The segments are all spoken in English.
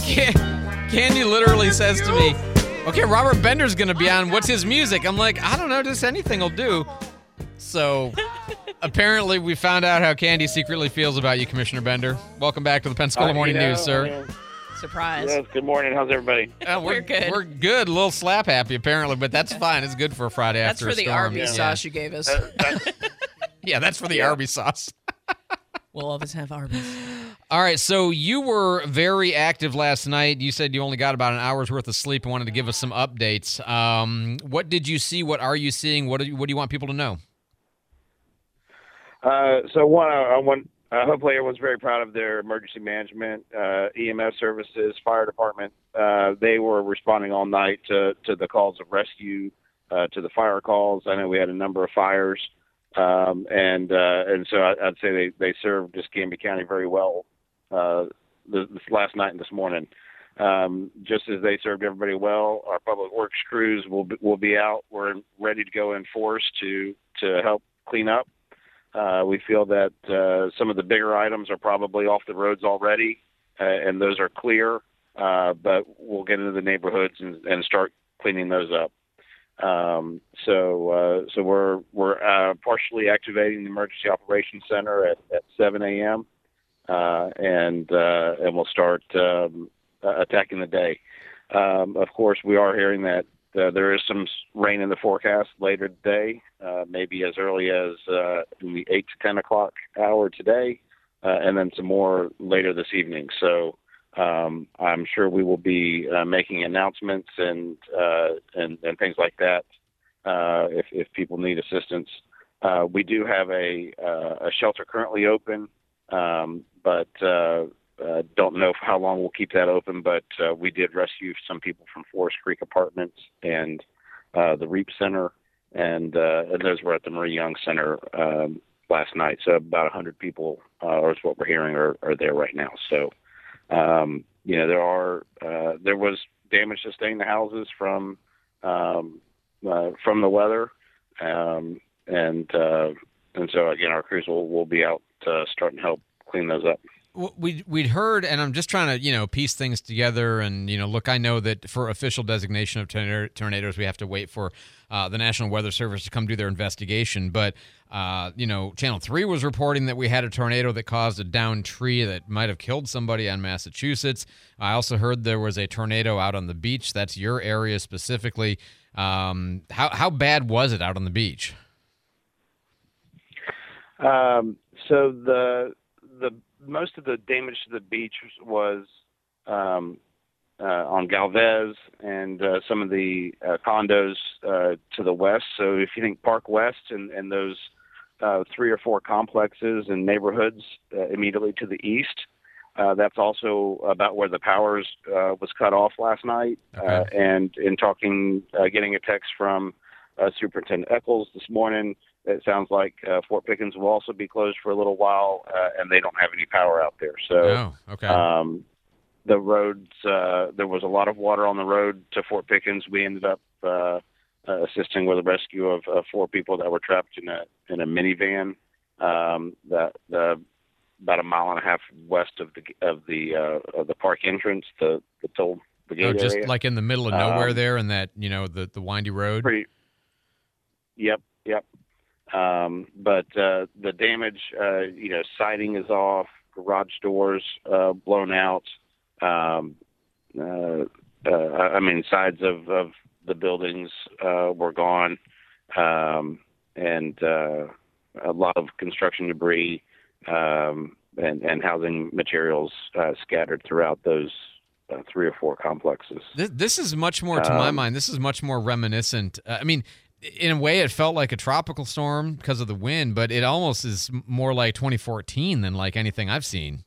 Candy literally says to me, okay, Robert Bender's going to be on. What's his music? I'm like, I don't know. Just anything will do. So apparently we found out how Candy secretly feels about you, Commissioner Bender. Welcome back to the Pensacola Morning News, sir. Surprise. Yes, good morning. How's everybody? We're good. We're good. A little slap happy, apparently, but that's fine. It's good for a Friday That's after a for the storm. Arby's sauce you gave us. Yeah, that's for the Arby's sauce. We'll always have Arby's. All right, so you were very active last night. You said you only got about an hour's worth of sleep and wanted to give us some updates. What did you see? What are you seeing? What do you want people to know? Hopefully everyone's very proud of their emergency management, EMS services, fire department. They were responding all night to the calls of rescue, to the fire calls. I know we had a number of fires. And so I'd say they served Escambia County very well this last night and this morning. Just as they served everybody well, our public works crews will be out. We're ready to go in force to help clean up. We feel that some of the bigger items are probably off the roads already, and those are clear. But we'll get into the neighborhoods and start cleaning those up. So we're partially activating the Emergency Operations Center at 7 a.m. And we'll start attacking the day. Of course, we are hearing that there is some rain in the forecast later today, maybe as early as in the 8 to 10 o'clock hour today, and then some more later this evening. So I'm sure we will be making announcements and things like that if people need assistance. We do have a shelter currently open, but don't know for how long we'll keep that open. But we did rescue some people from Forest Creek Apartments and the REAP Center, and those were at the Marie Young Center last night. So about 100 people, or is what we're hearing, are there right now. So. There was damage sustained to houses from the weather, and so again, our crews will be out starting to help clean those up. We'd heard, and I'm just trying to piece things together. And look, I know that for official designation of tornadoes, we have to wait for the National Weather Service to come do their investigation. But Channel 3 was reporting that we had a tornado that caused a downed tree that might have killed somebody on Massachusetts. I also heard there was a tornado out on the beach. That's your area specifically. How bad was it out on the beach? So the most of the damage to the beach was on Galvez and some of the condos to the west. So if you think Park West and those 3 or 4 complexes and neighborhoods immediately to the east, that's also about where the powers was cut off last night. Okay. And in talking, getting a text from Superintendent Eccles this morning, it sounds like Fort Pickens will also be closed for a little while, and they don't have any power out there. So, the roads, there was a lot of water on the road to Fort Pickens. We ended up assisting with a rescue of 4 people that were trapped in a minivan that about a mile and a half west of the park entrance, the toll gate just area. Like in the middle of nowhere there, and that the windy road. Yep. But the damage, siding is off, garage doors blown out. Sides of the buildings were gone, and a lot of construction debris and housing materials scattered throughout those 3 or 4 complexes. This is much more, to my mind, this is much more reminiscent. In a way, it felt like a tropical storm because of the wind, but it almost is more like 2014 than like anything I've seen.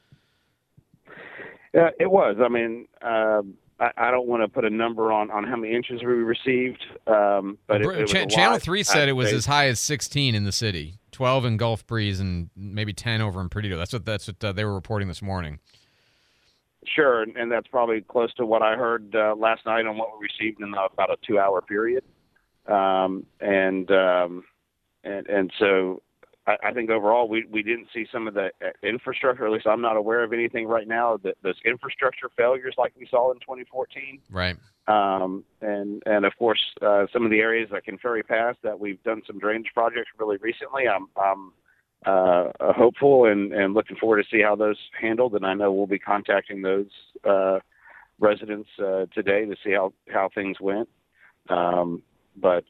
It was. I don't want to put a number on how many inches we received, but it was Channel 3 said it was as high as 16 in the city, 12 in Gulf Breeze, and maybe 10 over in Perdido. That's what they were reporting this morning. Sure, and that's probably close to what I heard last night on what we received in about a 2-hour period. And so I think overall we didn't see some of the infrastructure. At least I'm not aware of anything right now that those infrastructure failures like we saw in 2014. Right. And of course, some of the areas like in Ferry Pass that we've done some drainage projects really recently. I'm hopeful and looking forward to see how those handled. And I know we'll be contacting those residents today to see how things went. But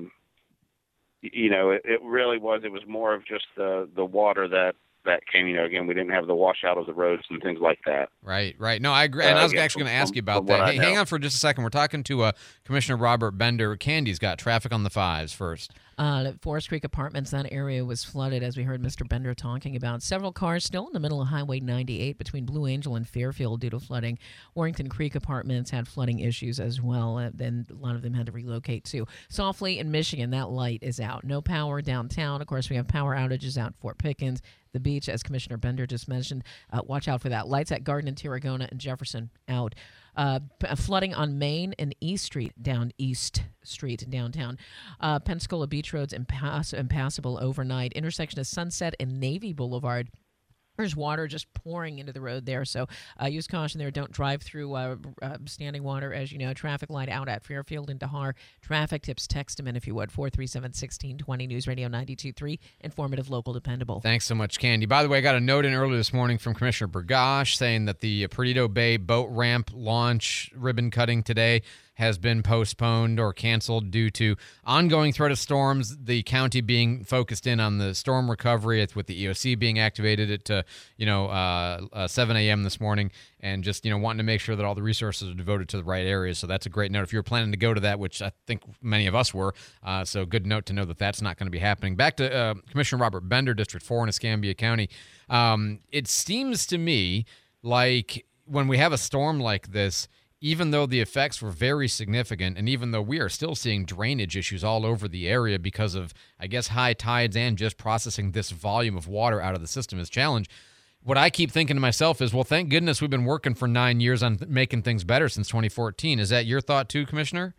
it really was. It was more of just the water that came. Again, we didn't have the washout of the roads and things like that. Right. No, I agree. And I was actually going to ask you about that. Hey, hang on for just a second. We're talking to Commissioner Robert Bender. Candy's got traffic on the 5s first. Forest Creek Apartments, that area was flooded, as we heard Mr. Bender talking about. Several cars still in the middle of Highway 98 between Blue Angel and Fairfield due to flooding. Warrington Creek Apartments had flooding issues as well. Then a lot of them had to relocate too. Softly in Michigan, that light is out. No power downtown. Of course, we have power outages out Fort Pickens. The beach, as Commissioner Bender just mentioned, watch out for that. Lights at Garden and Tarragona and Jefferson out. Flooding on Main and East Street downtown. Pensacola Beach Road's impassable overnight. Intersection of Sunset and Navy Boulevard. There's water just pouring into the road there, so use caution there. Don't drive through standing water, as you know. Traffic light out at Fairfield and Dahar. Traffic tips, text them in if you would. 437-1620, News Radio 92.3, informative, local, dependable. Thanks so much, Candy. By the way, I got a note in earlier this morning from Commissioner Burgash saying that the Perdido Bay boat ramp launch ribbon cutting today has been postponed or canceled due to ongoing threat of storms, the county being focused in on the storm recovery with the EOC being activated at 7 a.m. this morning, and just wanting to make sure that all the resources are devoted to the right areas. So that's a great note if you're planning to go to that, which I think many of us were. So good note to know that that's not going to be happening. Back to Commissioner Robert Bender, District 4 in Escambia County. It seems to me like when we have a storm like this, even though the effects were very significant, and even though we are still seeing drainage issues all over the area because of, I guess, high tides and just processing this volume of water out of the system is a challenge, what I keep thinking to myself is, well, thank goodness we've been working for 9 years on making things better since 2014. Is that your thought too, Commissioner?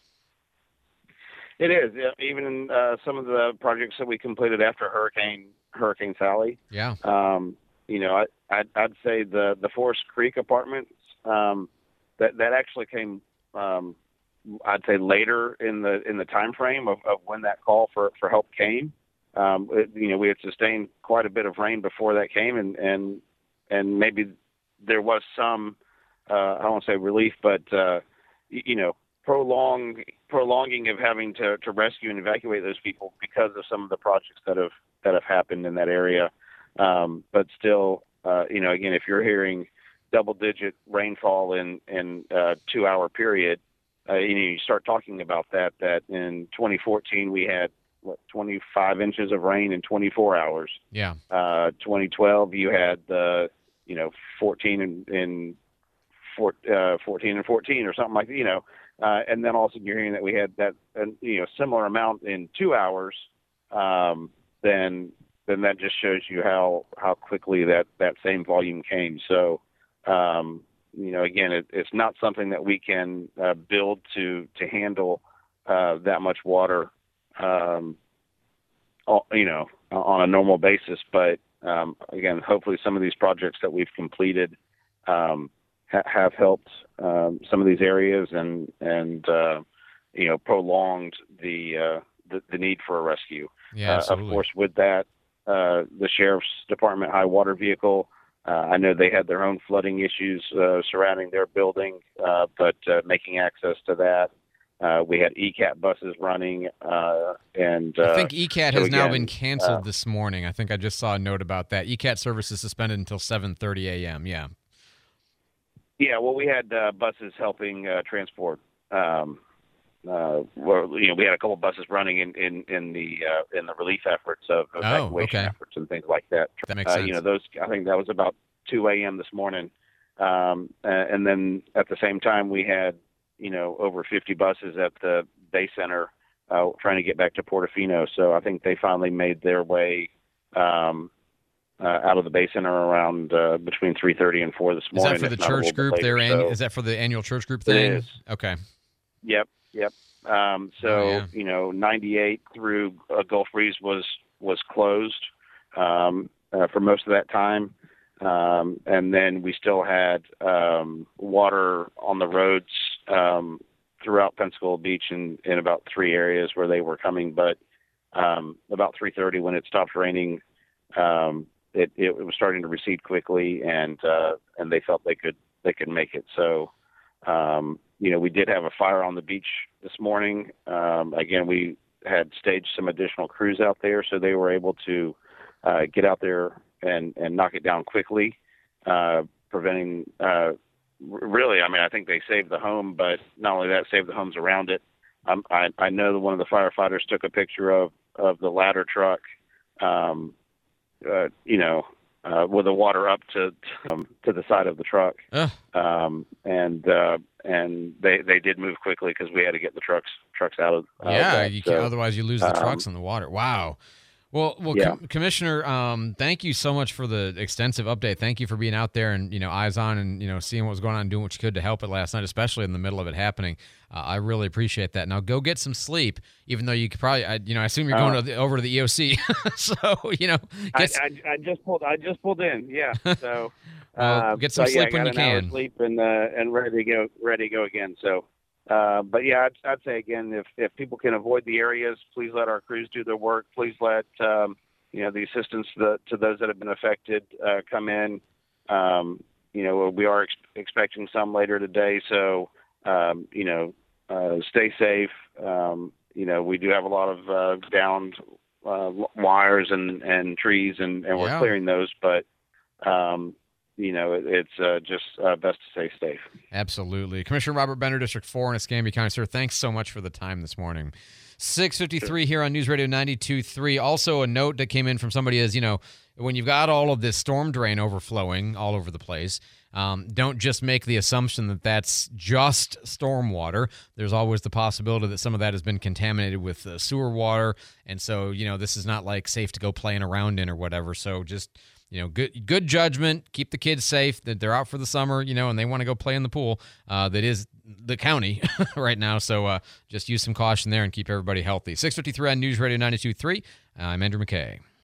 It is. Even in some of the projects that we completed after Hurricane Sally. Yeah. I'd say the Forest Creek Apartments, that actually came, I'd say later in the time frame of when that call for help came. We had sustained quite a bit of rain before that came, and maybe there was some, I don't want to say relief, but prolonging of having to rescue and evacuate those people because of some of the projects that have happened in that area. But still, again, if you're hearing double-digit rainfall in a 2-hour period, you start talking about that in 2014 we had 25 inches of rain in 24 hours. Yeah. 2012 you had 14 and 14 or something like that. And then all of a sudden you're hearing that we had that similar amount in 2 hours. Then that just shows you how quickly that same volume came. So. Again, it's not something that we can build to handle that much water, on a normal basis. But again, hopefully, some of these projects that we've completed have helped some of these areas and prolonged the need for a rescue. Yeah, absolutely. Of course, with that, the sheriff's department high water vehicle. I know they had their own flooding issues surrounding their building, but making access to that. We had ECAT buses running. And I think ECAT has now been canceled this morning. I think I just saw a note about that. ECAT service is suspended until 7:30 a.m., yeah. Yeah, well, we had buses helping transport. We had a couple buses running in the relief efforts of evacuation efforts and things like that. That makes sense. I think that was about 2 a.m. this morning, and then at the same time we had over 50 buses at the Bay Center trying to get back to Portofino. So I think they finally made their way out of the Bay Center around between 3:30 and 4 this morning. Is that for the church group? Is that for the annual church group thing? It is. Okay. Yep. 98 through Gulf Breeze was was closed for most of that time. And then we still had water on the roads throughout Pensacola Beach in about 3 areas where they were coming. But about 3:30, when it stopped raining, it was starting to recede quickly, and they felt they could make it. So we did have a fire on the beach this morning. Again, we had staged some additional crews out there, so they were able to get out there and knock it down quickly, preventing. Really, I mean, I think they saved the home, but not only that, saved the homes around it. I know that one of the firefighters took a picture of the ladder truck, with the water up to the side of the truck, and they did move quickly because we had to get the trucks out of. Otherwise you lose the trucks in the water. Wow. Well, yeah. Commissioner, thank you so much for the extensive update. Thank you for being out there and, eyes on and, seeing what was going on and doing what you could to help it last night, especially in the middle of it happening. I really appreciate that. Now go get some sleep, even though you could probably, I assume you're going over to the EOC. So, I just pulled in. Yeah. So, get some sleep when you can. Sleep and ready to go again. So, but yeah, I'd say again, if people can avoid the areas, please let our crews do their work. Please let the assistance to those that have been affected come in. We are expecting some later today, so stay safe. We do have a lot of downed wires and trees, and we're clearing those, but. It's just best to stay safe. Absolutely. Commissioner Robert Bender, District 4 in Escambia County. Sir, thanks so much for the time this morning. 6:53 here on News Radio 92.3. Also a note that came in from somebody is, when you've got all of this storm drain overflowing all over the place, don't just make the assumption that that's just storm water. There's always the possibility that some of that has been contaminated with sewer water. And so, this is not like safe to go playing around in or whatever. So just... good judgment. Keep the kids safe. That they're out for the summer, and they want to go play in the pool. That is the county right now. So just use some caution there and keep everybody healthy. 6:53 on News Radio 92.3. I'm Andrew McKay.